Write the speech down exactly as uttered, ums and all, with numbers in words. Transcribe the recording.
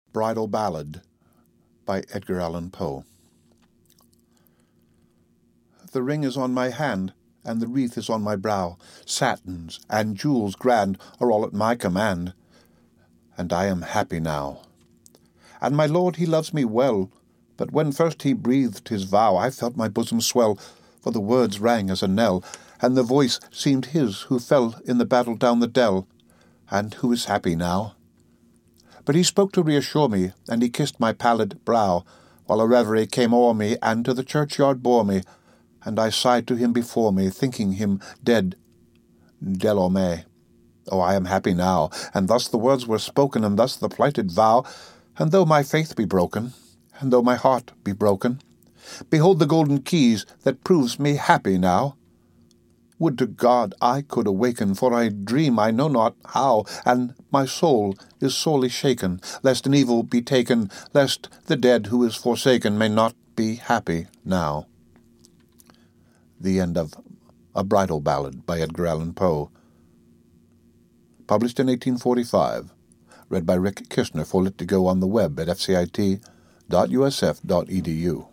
Bridal Ballad by Edgar Allan Poe. The ring is on my hand, and the wreath is on my brow. Satins and jewels grand are all at my command, and I am happy now. And my lord he loves me well, but when first he breathed his vow, I felt my bosom swell, for the words rang as a knell, and the voice seemed his who fell in the battle down the dell, and who is happy now. But he spoke to reassure me, and he kissed my pallid brow, while a reverie came o'er me, and to the churchyard bore me, and I sighed to him before me, thinking him dead, Delorme. Oh, I am happy now, and thus the words were spoken, and thus the plighted vow, and though my faith be broken, and though my heart be broken, behold the golden keys that proves me happy now. Would to God I could awaken, for I dream I know not how, and my soul is sorely shaken, lest an evil be taken, lest the dead who is forsaken may not be happy now. The end of A Bridal Ballad by Edgar Allan Poe. Published in eighteen forty-five. Read by Rick Kishner for Lit to Go on the web at f c i t dot u s f dot e d u.